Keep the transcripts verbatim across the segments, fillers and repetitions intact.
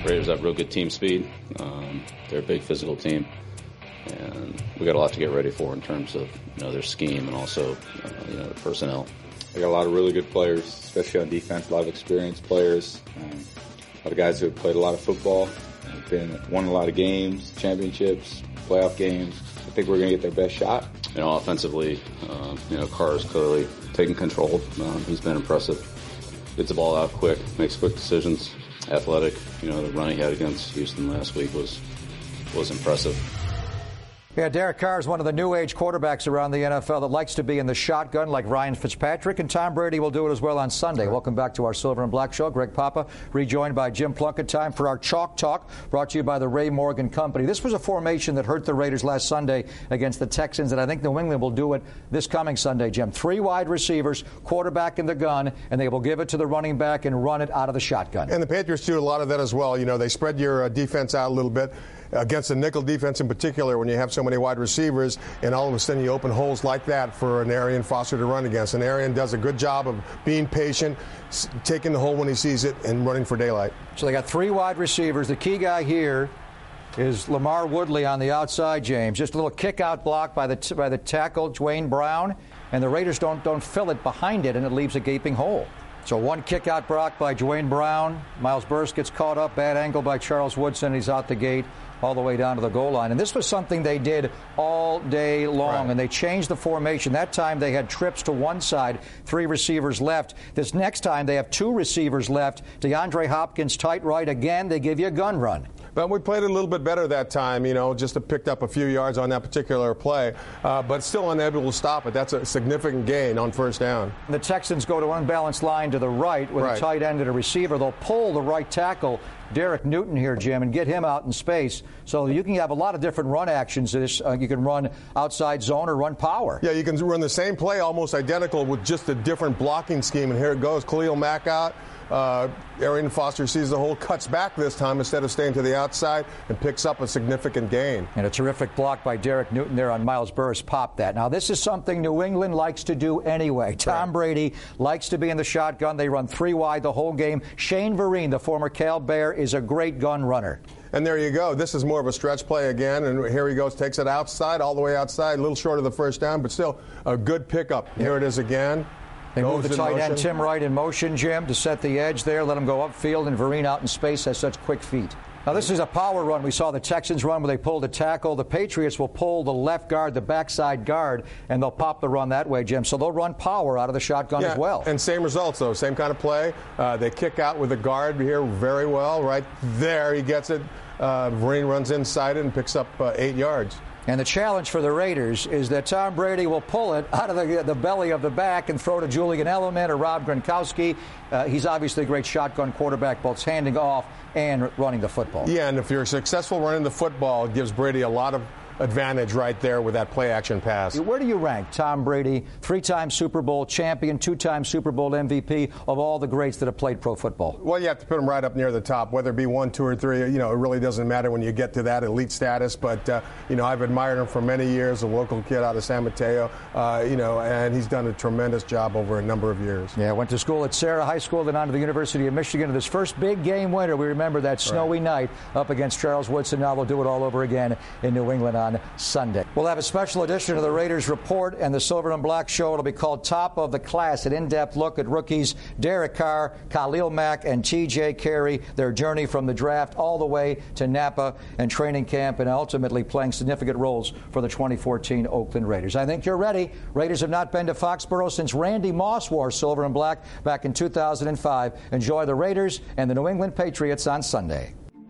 Raiders have real good team speed. Um, they're a big physical team, and we got a lot to get ready for in terms of you know their scheme and also uh, you know the personnel. They got a lot of really good players, especially on defense. A lot of experienced players. Um, a lot of guys who have played a lot of football, have been won a lot of games, championships, playoff games. I think we're going to get their best shot. You know, offensively, um, you know, Carr is clearly taking control. Um, he's been impressive. Gets the ball out quick, makes quick decisions. Athletic. You know, the run he had against Houston last week was was impressive. Yeah, Derek Carr is one of the new age quarterbacks around the N F L that likes to be in the shotgun like Ryan Fitzpatrick, and Tom Brady will do it as well on Sunday. Welcome back to our Silver and Black Show. Greg Papa, rejoined by Jim Plunkett. Time for our Chalk Talk, brought to you by the Ray Morgan Company. This was a formation that hurt the Raiders last Sunday against the Texans, and I think New England will do it this coming Sunday, Jim. Three wide receivers, quarterback in the gun, and they will give it to the running back and run it out of the shotgun. And the Patriots do a lot of that as well. You know, they spread your uh, defense out a little bit. Against the nickel defense in particular, when you have so many wide receivers and all of a sudden you open holes like that for an Arian Foster to run against. And Arian does a good job of being patient, taking the hole when he sees it, and running for daylight. So they got three wide receivers. The key guy here is Lamar Woodley on the outside, James. Just a little kick-out block by the by the tackle, Dwayne Brown, and the Raiders don't, don't fill it behind it, and it leaves a gaping hole. So one kick-out block by Dwayne Brown. Miles Burris gets caught up. Bad angle by Charles Woodson. He's out the gate all the way down to the goal line. And this was something they did all day long, right. And they changed the formation. That time they had trips to one side, three receivers left. This next time they have two receivers left. DeAndre Hopkins tight right again. They give you a gun run. But we played it a little bit better that time, you know, just to picked up a few yards on that particular play, uh, but still unable to stop it. That's a significant gain on first down. The Texans go to unbalanced line to the right with right. a tight end and a receiver. They'll pull the right tackle, Derek Newton here, Jim, and get him out in space. So you can have a lot of different run actions. This, uh, you can run outside zone or run power. Yeah, you can run the same play almost identical with just a different blocking scheme. And here it goes. Khalil Mack out. Uh, Arian Foster sees the hole, cuts back this time instead of staying to the outside, and picks up a significant gain. And a terrific block by Derek Newton there on Miles Burris. Popped that. Now, this is something New England likes to do anyway. Tom Brady likes to be in the shotgun. They run three wide the whole game. Shane Vereen, the former Cal Bear, is a great gun runner. And there you go. This is more of a stretch play again. And here he goes, takes it outside, all the way outside, a little short of the first down, but still a good pickup. Yeah. Here it is again. They move the tight end, Tim Wright, in motion, Jim, to set the edge there, let him go upfield, and Vereen out in space has such quick feet. Now, this is a power run. We saw the Texans run where they pulled a tackle. The Patriots will pull the left guard, the backside guard, and they'll pop the run that way, Jim. So they'll run power out of the shotgun yeah, as well. And same results, though. Same kind of play. Uh, they kick out with the guard here very well. Right there, he gets it. Uh, Vereen runs inside it and picks up uh, eight yards. And the challenge for the Raiders is that Tom Brady will pull it out of the, the belly of the back and throw to Julian Edelman or Rob Gronkowski. Uh, he's obviously a great shotgun quarterback, both handing off and running the football. Yeah, and if you're successful running the football, it gives Brady a lot of advantage right there with that play-action pass. Where do you rank Tom Brady, three-time Super Bowl champion, two-time Super Bowl M V P, of all the greats that have played pro football? Well, you have to put him right up near the top, whether it be one, two, or three. You know, it really doesn't matter when you get to that elite status. But, uh, you know, I've admired him for many years, a local kid out of San Mateo, uh, you know, and he's done a tremendous job over a number of years. Yeah, went to school at Sarah High School, then on to the University of Michigan. This first big game winner, we remember that snowy right. night up against Charles Woodson. Now they'll do it all over again in New England on Sunday. We'll have a special edition of the Raiders Report and the Silver and Black Show. It'll be called Top of the Class, an in-depth look at rookies Derek Carr, Khalil Mack, and T J Carey, their journey from the draft all the way to Napa and training camp, and ultimately playing significant roles for the twenty fourteen Oakland Raiders. I think you're ready. Raiders have not been to Foxborough since Randy Moss wore silver and black back in two thousand five. Enjoy the Raiders and the New England Patriots on Sunday.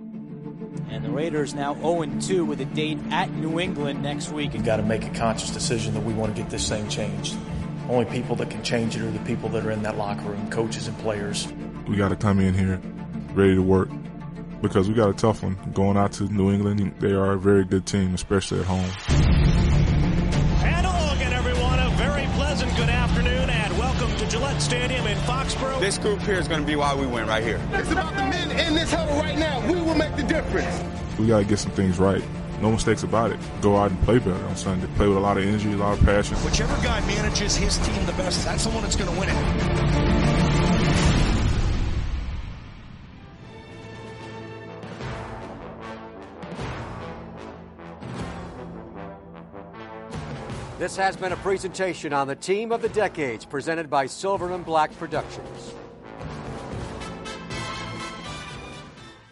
And the Raiders now oh and two with a date at New England next week. You've got to make a conscious decision that we want to get this thing changed. Only people that can change it are the people that are in that locker room, coaches and players. We got to come in here ready to work because we got a tough one. Going out to New England, they are a very good team, especially at home. And hello again, everyone. A very pleasant good afternoon and welcome to Gillette Stadium in Foxborough. This group here is going to be why we win right here. It's about the men in this huddle right now. We will make the difference. We got to get some things right. No mistakes about it. Go out and play better on Sunday. Play with a lot of energy, a lot of passion. Whichever guy manages his team the best, that's the one that's going to win it. This has been a presentation on the Team of the Decades presented by Silver and Black Productions.